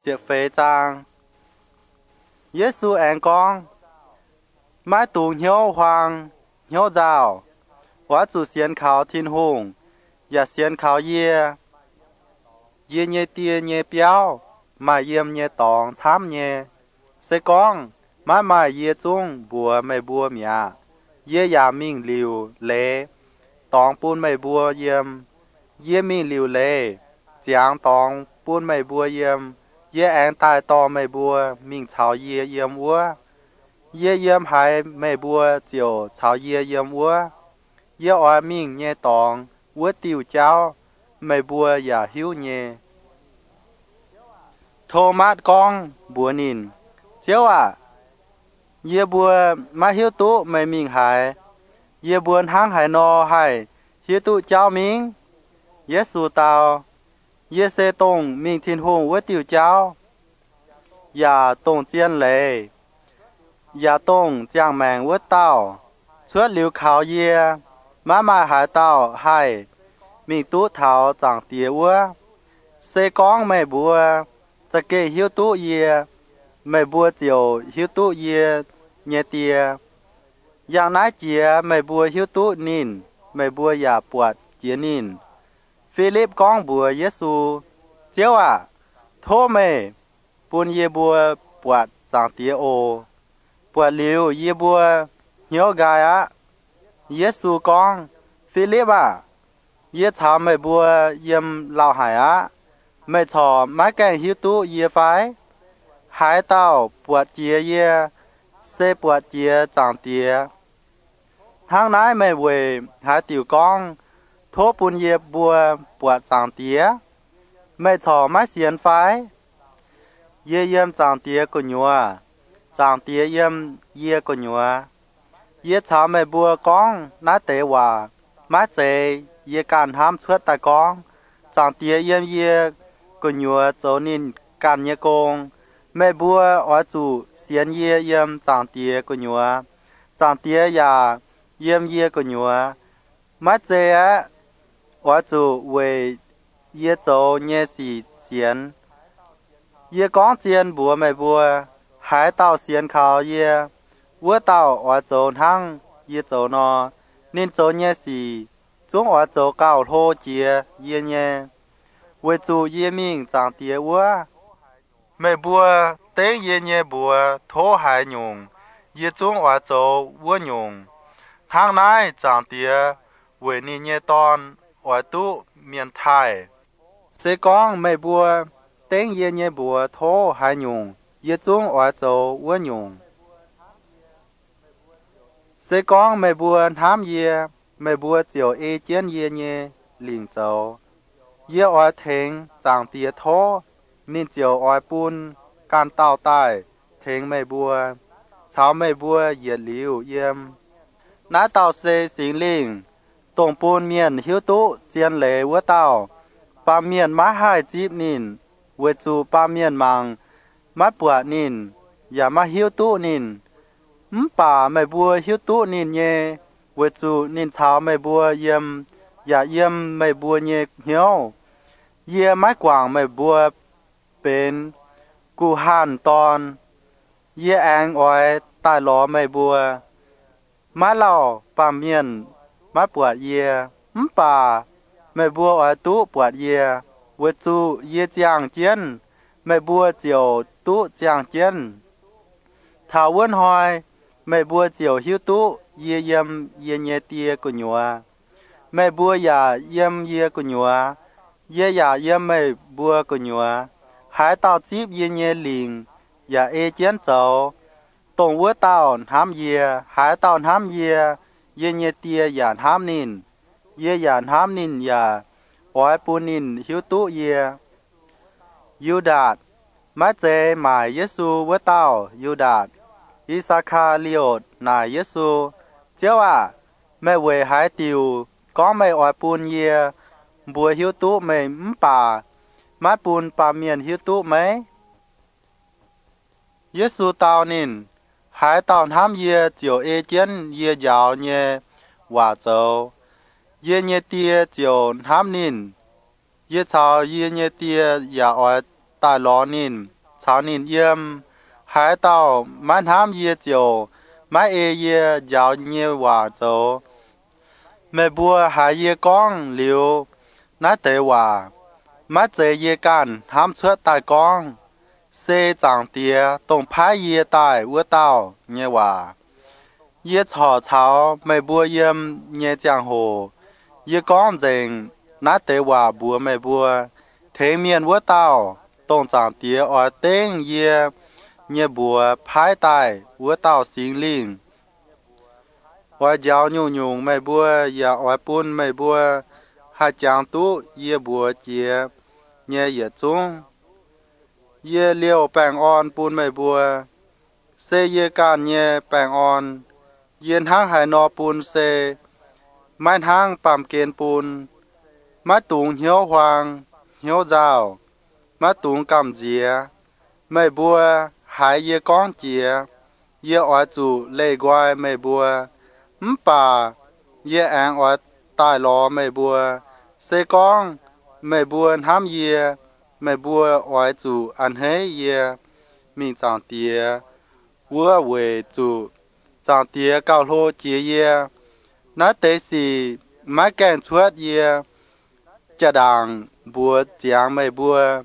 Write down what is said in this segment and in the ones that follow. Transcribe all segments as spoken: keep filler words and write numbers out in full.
Diệp phế trang Giê-xu anh con Mãi tù hiếu hoàng hiếu rào Hóa chủ xiên khảo thiên hùng Và xiên khảo yê Yê nhê tia nhê béo Mà yêm nhê tòng chám nhê Sẽ con Mãi mãi yê chung bùa mê bùa mẹ Yê yà mình liu lê Tòng bùn mê bùa yêm Yê mình liu lê Giang tòng bùn mê bùa yêm Yê anh tai to mê bùa Mình chào yê yêm ua Yê yêm hai mê bùa Diệu chào yê yêm ua Yê oai mình nhê tòng Ua tiêu cháu Mê bùa yà hiếu nhê Thô mát con bùa nín Chiếu à Yê bùa má hiếu tụ mê mình hai Yê buồn hăng hải nò hai Hiếu tụ cháu mình Yê xu tao Yê xê tông mình thiên hùng ua tiêu cháu Yà tông chiên lệ Yà tông giang màng ua tao Chúa liu khảo yê Má mà hải tao hai Mình tụ thảo chẳng tía ua Xê con mê bùa Chà kê hiếu tụ yê Mê bùa chiều hiếu tụ yê Nhê tía Yang nái chìa mê bùa hiếu tụ nín Mê bùa yà bọt chìa nín Philip con bùa Giê-xu Chiếu à Thô mê Bùn yê bùa bọt chẳng tía ô Bọt liu yê bùa hiếu gai á Giê-xu con Philip à Yê chào mê bùa yêm lao hải á Mê chò mái kèn hiếu tụ yê phái Hải tao bọt chìa yê Xê bọt chìa chẳng tía Hàng nái mê quê hải tiểu con Thô bùn yê bùa bọt chẳng tía Mê chò mái xiên phái Yê yêm chẳng tía của nhùa Chẳng tía yêm yê của nhùa Yê chào mê bùa con nái tế hòa Mái chế yê can hám chuốt tài con Chẳng tía yêm yê của nhùa dấu nín can nhé công Mê bùa ở chủ xiên yê yêm chẳng tía của nhùa Chẳng tía yà yêm yê của nhùa Mái chế á ở chủ về yê dấu nhé xì xiên Yê con chiên bùa mê bùa Hải tao xiên khảo yê Vua tao ở dấu hăng yê dấu nò Nên dấu nhé xì Chúng ở dấu cao thô chìa yê nhé Về chủ yê mình chẳng tía vua Mê bùa tên yê nhé bùa thô hải nhung Yê chúng ở dấu vua nhung Hàng nái chẳng tía Về nì nhé tôn ở tụ miền thái Sẽ con mê bùa tên yê nhé bùa thô hải nhung Yê chúng ở dấu vua nhung Sẽ con mê bùa thám yê Mê bùa chiều ê chén yê nhé Linh dấu Yê ở thênh chẳng tía thô Nên chiều ở bùn can tao tai Thênh mê bùa Cháu mê bùa yê liu yêm Nái tao xê xính linh Tổng bùn miền hiếu tụ chiên lệ vua tao Ba miền má hai chíp nín Về chủ ba miền mang Má bùa nín Yà má hiếu tụ nín Ừm bà mê bùa hiếu tụ nín nhé Về chủ nín cháu mê bùa yêm Yà yêm mê bùa nhé hiếu Yê mái quảng mê bùa bên Cụ hàn tòn Yê anh oi tai ló mê bùa Mái lào bà miền Mái bùa yê Ừm bà mê bùa oi tụ bùa yê Về chủ yê chàng chiên Mê bùa chiều tụ chàng chiên Thảo vươn hoài Mê bùa chiều hiếu tụ Yê yêm yê nhé tìa của nhùa Mê bùa yà yêm yê của nhùa Yê yà yêm mê bùa của nhùa Hải tao chíp yê nhé linh Yà ê chén cháu Tổng vua tao hám yê Hải tao hám yê Yê nhé tìa yà hám nín Yê yà hám nín yà Ói bù nín hiếu tụ yê Yêu đạt Mái chế mài Giê-xu vua tao yêu đạt Isaka liột nài Giê-xu Chiếu à Mê về hải tiều Có mê ói bùn yê Bùa hiếu tụ mê ừm bà Mái bùn bà miền hiếu tụ mấy Giê-xu tao nín Hải tao hám yê chiều ê chén yê giáo nhé Hòa châu Yê nhé tìa chiều hám nín Yê chào yê nhé tìa yà ói tài ló nín cháo nín yếm hải tàu mãn hám yê chiều mãi ê yê giáo nhiều hòa dấu mẹ bùa hải yê con liu nát tế hòa mãi chế yê can hám suốt tài con xê chẳng tía tổng phái yê tài ua tàu nhé hòa yê chỏ cháo mẹ bùa yếm nhé giang hồ yê con dình nát tế hòa bùa mẹ bùa thế miền ua tàu tổng chẳng tía ở tên yê nhé bùa phái tài ua tàu xính linh ở giáo nhu nhung mẹ bùa ya ở bún mẹ bùa hai chàng tú yê bùa chìa nhé yê chung yê liêu bàng on bún mẹ bùa xê yê can nhé bàng on yên hang hải nọ bún xê mai hang bàm kên bún mai tùng hiếu hoàng hiếu rào mai tùng cầm dìa mẹ bùa hải yê con chìa yê ở chủ lê quai mẹ bùa ấm bà yê án ở tài lò mẹ bùa xê con mẹ bùa hám yê mẹ bùa ở chủ ăn hế yê mình chẳng tìa vua về chủ chẳng tìa cao lô chìa yê nát tế xì mái kèn suốt yê chà đàng bùa giang mẹ bùa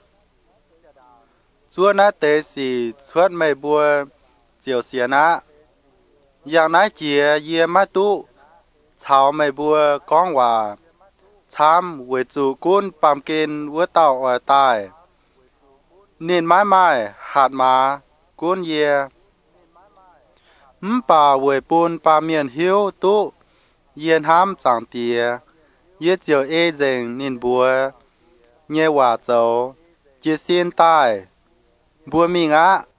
chúa nát tế xì suốt mẹ bùa chiều xìa náอย่างนั้นเจียเยี่ยมาตุชาวไม่บัวก้องว่าช้ำเวจูกุนปามกินวัวเต่าอ่อยตายเนินไม้ไม้หาดมากุนเยี่ยมป่าเวปูนปาเมียนหิวตุเยียนห้ามจังเตียเยี่ยเจียวเอเจงนินบัวเยี่ยว่าเจ้าเจียเซียนตายบัวมีงะ